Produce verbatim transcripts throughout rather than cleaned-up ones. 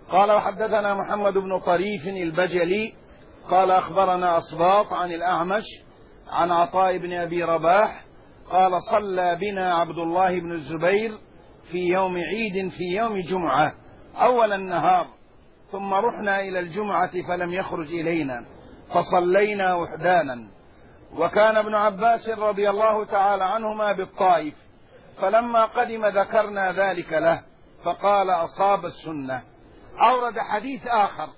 قال وحدثنا محمد بن طريف البجلي قال أخبرنا أصباط عن الأعمش عن عطاء بن أبي رباح قال صلى بنا عبد الله بن الزبير في يوم عيد في يوم جمعة أول النهار، ثم رحنا إلى الجمعة فلم يخرج إلينا فصلينا وحدانا. وكان ابن عباس رضي الله تعالى عنهما بالطائف، فلما قدم ذكرنا ذلك له فقال أصاب السنة. أورد حديث آخر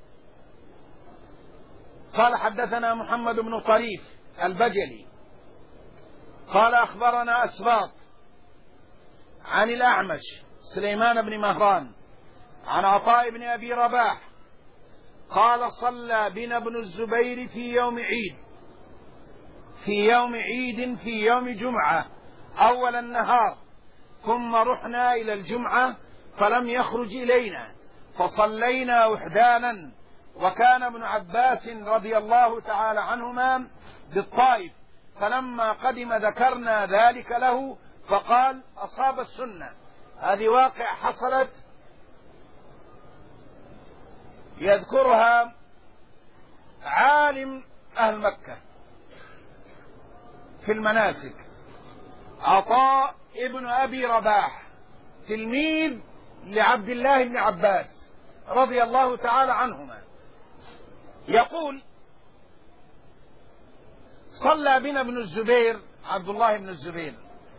قال حدثنا محمد بن طريف البجلي قال أخبرنا أسباط عن الأعمش سليمان بن مهران عن عطاء بن أبي رباح قال صلى بنا ابن الزبير في يوم عيد في يوم عيد في يوم جمعة أول النهار، ثم رحنا إلى الجمعة فلم يخرج إلينا فصلينا وحدانا. وكان ابن عباس رضي الله تعالى عنهما بالطائف، فلما قدم ذكرنا ذلك له فقال أصاب السنة. هذه واقع حصلت يذكرها عالم أهل مكة في المناسك عطاء ابن أبي رباح تلميذ لعبد الله بن عباس رضي الله تعالى عنهما، يقول صلى بنا ابن الزبير عبد الله بن الزبير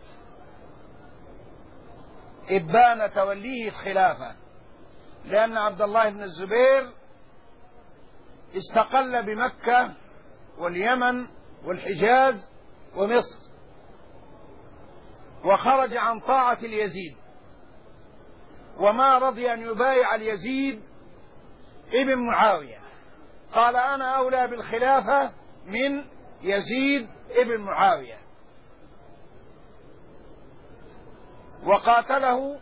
إبان توليه الخلافة، لأن عبد الله بن الزبير استقل بمكة واليمن والحجاز ومصر، وخرج عن طاعة اليزيد، وما رضي أن يبايع اليزيد ابن معاوية، قال أنا أولى بالخلافة من يزيد ابن معاوية، وقاتله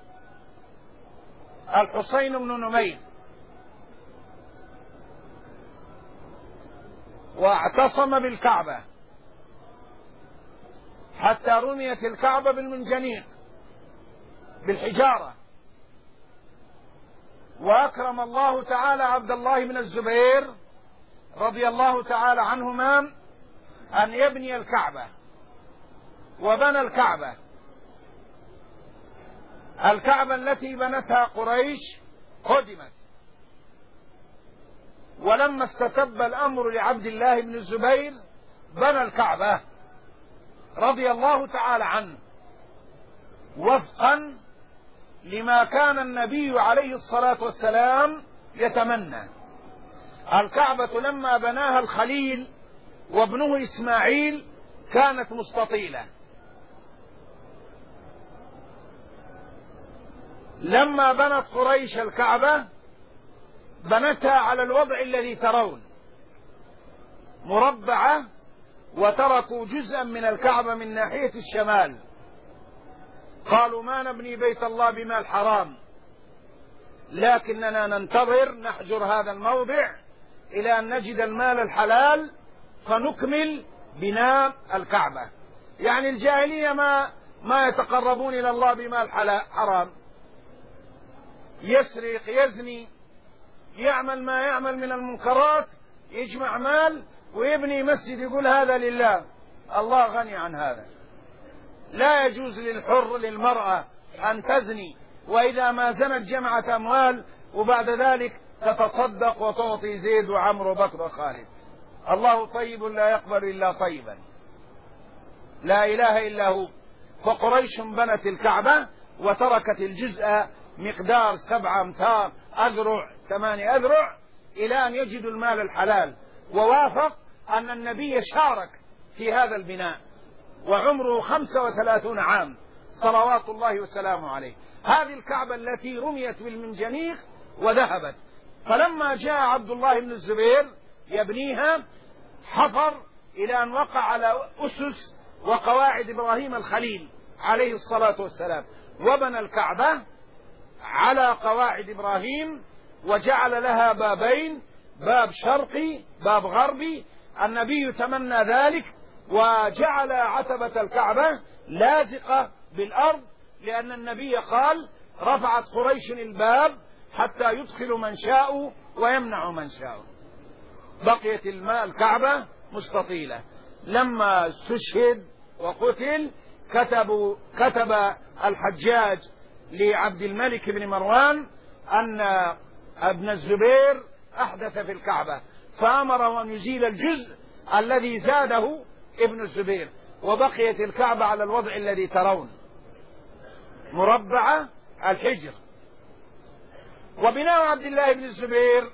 الحسين بن نمير واعتصم بالكعبة حتى رميت الكعبة بالمنجنيق بالحجارة. وأكرم الله تعالى عبد الله بن الزبير رضي الله تعالى عنهما أن يبني الكعبة، وبنى الكعبة الكعبة التي بنتها قريش هدمت. ولما استتب الأمر لعبد الله بن الزبير بنى الكعبة رضي الله تعالى عنه وفقا لما كان النبي عليه الصلاة والسلام يتمنى. الكعبة لما بناها الخليل وابنه إسماعيل كانت مستطيلة، لما بنت قريش الكعبة بنتها على الوضع الذي ترون مربعة، وتركوا جزءا من الكعبة من ناحية الشمال، قالوا ما نبني بيت الله بمال حرام، لكننا ننتظر نحجر هذا الموضع إلى أن نجد المال الحلال فنكمل بناء الكعبة. يعني الجاهلية ما ما يتقربون إلى الله بمال حرام، يسرق يزني يعمل ما يعمل من المنكرات، يجمع مال ويبني مسجد يقول هذا لله، الله غني عن هذا. لا يجوز للحر للمرأة أن تزني، وإذا ما زنت جمعت أموال وبعد ذلك تتصدق وتعطي زيد وعمر وبكر وخالد. الله طيب لا يقبل إلا طيبا، لا إله إلا هو. فقريش بنت الكعبة وتركت الجزء مقدار سبعة أمتار أذرع ثمانية أذرع إلى أن يجدوا المال الحلال. ووافق أن النبي شارك في هذا البناء وعمره خمسة وثلاثون عام صلوات الله وسلامه عليه. هذه الكعبة التي رميت بالمنجنيق وذهبت، فلما جاء عبد الله بن الزبير يبنيها حفر إلى أن وقع على أسس وقواعد إبراهيم الخليل عليه الصلاة والسلام، وبنى الكعبة على قواعد إبراهيم وجعل لها بابين، باب شرقي باب غربي. النبي تمنى ذلك وجعل عتبة الكعبة لازقة بالأرض، لأن النبي قال رفعت قريش الباب حتى يدخل من شاء ويمنع من شاء. بقيت الماء الكعبة مستطيلة. لما استشهد وقتل كتبوا كتب الحجاج لعبد الملك بن مروان أن ابن الزبير أحدث في الكعبة، فأمره أن يزيل الجزء الذي زاده ابن الزبير، وبقيت الكعبة على الوضع الذي ترون، مربعة الحجر. وبناء عبد الله بن الزبير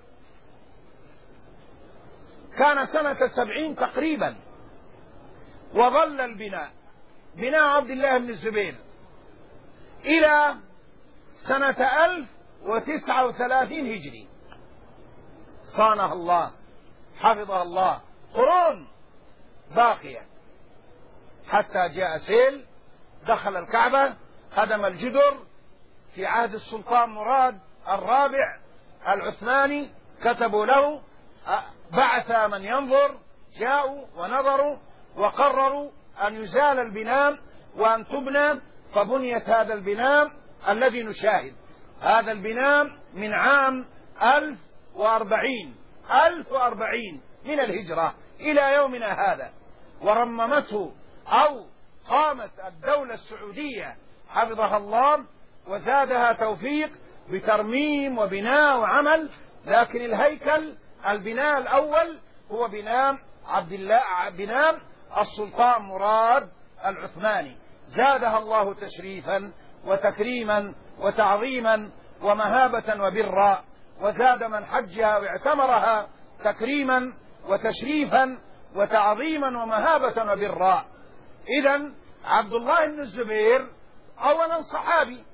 كان سنة سبعين تقريبا، وظل البناء بناء عبد الله بن الزبير إلى سنة ألف وتسعة وثلاثين هجري. صانها الله، حفظها الله، قرون باقية، حتى جاء سيل دخل الكعبة، هدم الجدر في عهد السلطان مراد الرابع العثماني. كتبوا له، بعث من ينظر، جاءوا ونظروا وقرروا أن يزال البناء وأن تبنى، فبنيت هذا البناء الذي نشاهد. هذا البناء من عام ألف وأربعين ألف وأربعين من الهجرة إلى يومنا هذا، ورممته أو قامت الدولة السعودية حفظها الله وزادها توفيق بترميم وبناء وعمل. لكن الهيكل البناء الأول هو بناء عبد الله، بناء السلطان مراد العثماني، زادها الله تشريفا وتكريما وتعظيما ومهابة وبرا، وزاد من حجها واعتمرها تكريما وتشريفا وتعظيما ومهابة وبرا. إذن عبد الله بن الزبير أولا صحابي،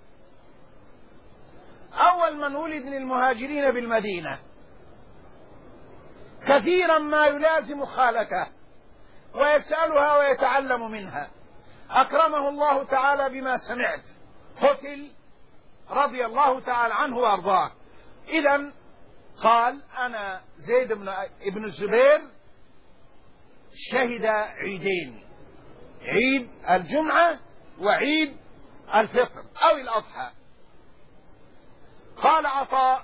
أول من ولد للمهاجرين بالمدينة، كثيرا ما يلازم خالته ويسألها ويتعلم منها. أكرمه الله تعالى بما سمعت، قتل رضي الله تعالى عنه وأرضاه. إذن قال: أنا زيد بن ابن الزبير شهد عيدين، عيد الجمعة وعيد الفطر أو الأضحى. قال عطاء: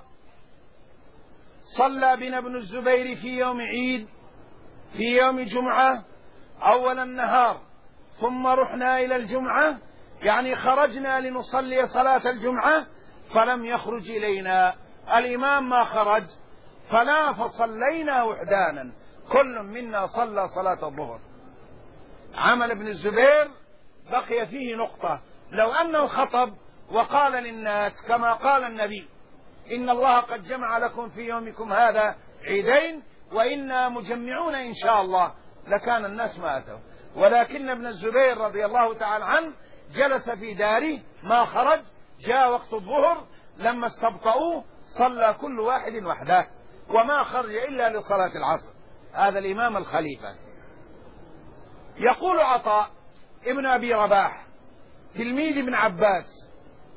صلى بنا ابن الزبير في يوم عيد، في يوم جمعة أول النهار، ثم رحنا إلى الجمعة، يعني خرجنا لنصلي صلاة الجمعة، فلم يخرج إلينا الإمام، ما خرج، فلا فصلينا وحدانا، كل منا صلى صلاة الظهر. عمل ابن الزبير بقي فيه نقطة، لو أنه خطب وقال للناس كما قال النبي: إن الله قد جمع لكم في يومكم هذا عيدين وإنا مجمعون إن شاء الله، لكان الناس ما أتوا. ولكن ابن الزبير رضي الله تعالى عنه جلس في داره، ما خرج. جاء وقت الظهر لما استبطؤوه صلى كل واحد وحده، وما خرج إلا لصلاة العصر. هذا الإمام الخليفة. يقول عطاء ابن أبي رباح تلميذ ابن عباس،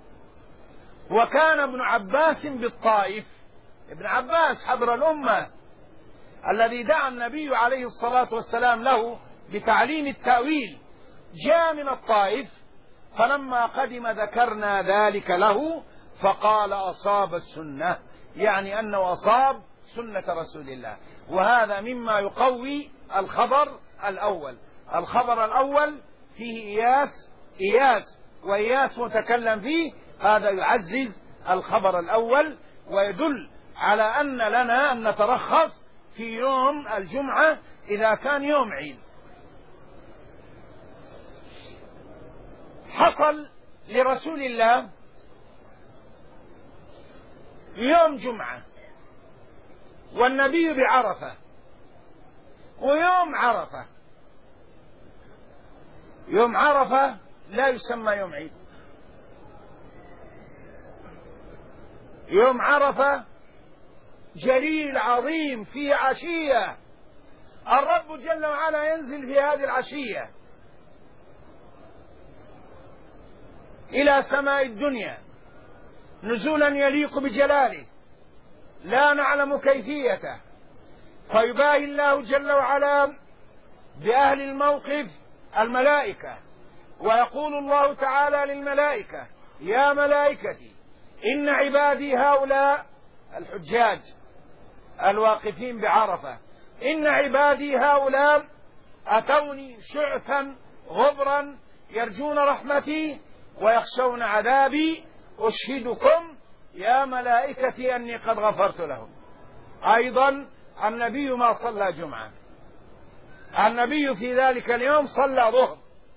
وكان ابن عباس بالطائف، ابن عباس حبر الأمة الذي دعا النبي عليه الصلاة والسلام له بتعليم التأويل، جاء من الطائف، فلما قدم ذكرنا ذلك له فقال: أصاب السنة، يعني أنه أصاب سنة رسول الله. وهذا مما يقوي الخبر الأول. الخبر الأول فيه إياس إياس وإياس متكلم فيه، هذا يعزز الخبر الأول ويدل على أن لنا أن نترخص في يوم الجمعة إذا كان يوم عيد. حصل لرسول الله يوم جمعة والنبي بعرفة، ويوم عرفة، يوم عرفة لا يسمى يوم عيد. يوم عرفة جليل عظيم في عشية، الرب جل وعلا ينزل في هذه العشية إلى سماء الدنيا نزولا يليق بجلاله، لا نعلم كيفيته، فيباهي الله جل وعلا بأهل الموقف الملائكة، ويقول الله تعالى للملائكة: يا ملائكتي إن عبادي هؤلاء الحجاج الواقفين بعرفة، إن عبادي هؤلاء أتوني شعثا غبرا يرجون رحمتي ويخشون عذابي، أشهدكم يا ملائكتي أني قد غفرت لهم. أيضا النبي ما صلى جمعة، النبي في ذلك اليوم صلى ظهر.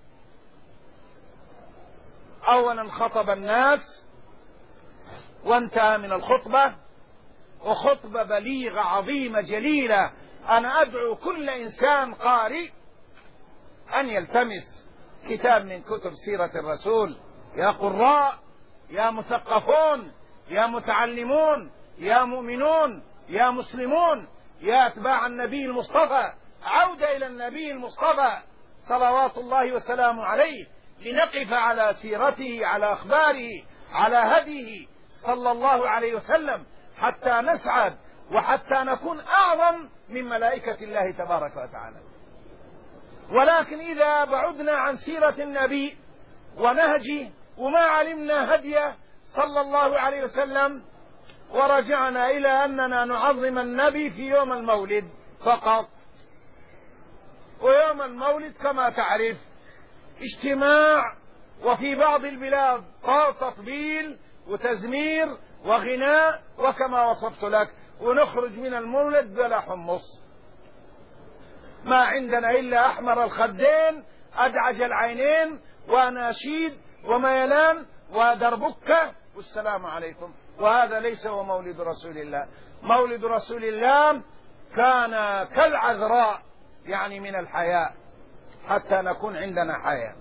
أولا خطب الناس وانتهى من الخطبة، وخطبة بليغة عظيمة جليلة. أنا أدعو كل إنسان قارئ أن يلتمس كتاب من كتب سيرة الرسول. يا قراء، يا مثقفون، يا متعلمون، يا مؤمنون، يا مسلمون، يا أتباع النبي المصطفى، عودة إلى النبي المصطفى صلوات الله وسلامه عليه، لنقف على سيرته، على أخباره، على هديه صلى الله عليه وسلم، حتى نسعد وحتى نكون أعظم من ملائكة الله تبارك وتعالى. ولكن إذا بعدنا عن سيرة النبي ونهجه وما علمنا هديه صلى الله عليه وسلم، ورجعنا إلى أننا نعظم النبي في يوم المولد فقط، ويوم المولد كما تعرف اجتماع، وفي بعض البلاد تطبيل وتزمير وغناء وكما وصفت لك، ونخرج من المولد بلا حمص، ما عندنا إلا أحمر الخدين أدعج العينين وأناشيد وميلان ودربكة والسلام عليكم. وهذا ليس هو مولد رسول الله. مولد رسول الله كان كالعذراء، يعني من الحياء، حتى نكون عندنا حياء.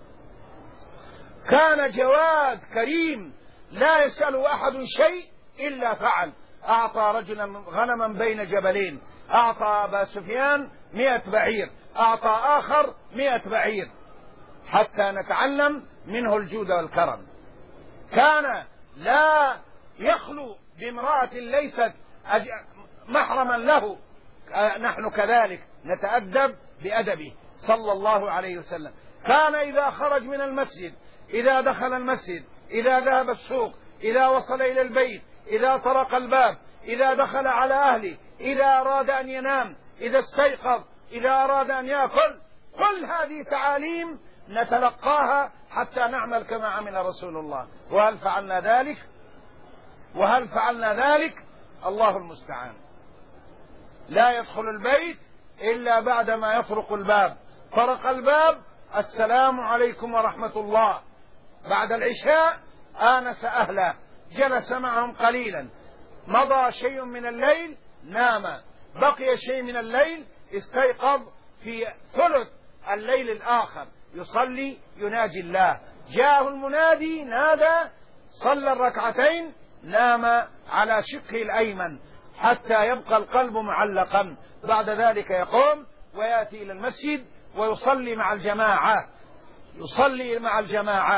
كان جواد كريم لا يسأل أحد شيء إلا فعل. أعطى رجلا غنما بين جبلين، أعطى أبا سفيان مئة بعير، أعطى آخر مئة بعير، حتى نتعلم منه الجود والكرم. كان لا يخلو بامرأة ليست محرما له. نحن كذلك نتأدب بأدبه صلى الله عليه وسلم. كان إذا خرج من المسجد، إذا دخل المسجد، إذا ذهب السوق، إذا وصل إلى البيت، إذا طرق الباب، إذا دخل على أهله، إذا أراد أن ينام، إذا استيقظ، إذا أراد أن يأكل، كل هذه تعاليم نتلقاها حتى نعمل كما عمل رسول الله. وهل فعلنا ذلك؟ وهل فعلنا ذلك؟ الله المستعان. لا يدخل البيت إلا بعدما يطرق الباب. طرق الباب، السلام عليكم ورحمة الله. بعد العشاء آنس أهله، جلس معهم قليلا، مضى شيء من الليل نام، بقي شيء من الليل استيقظ في ثلث الليل الآخر، يصلي يناجي الله. جاءه المنادي نادى، صلى الركعتين، نام على شقه الأيمن حتى يبقى القلب معلقا. بعد ذلك يقوم ويأتي إلى المسجد ويصلي مع الجماعة، يصلي مع الجماعة.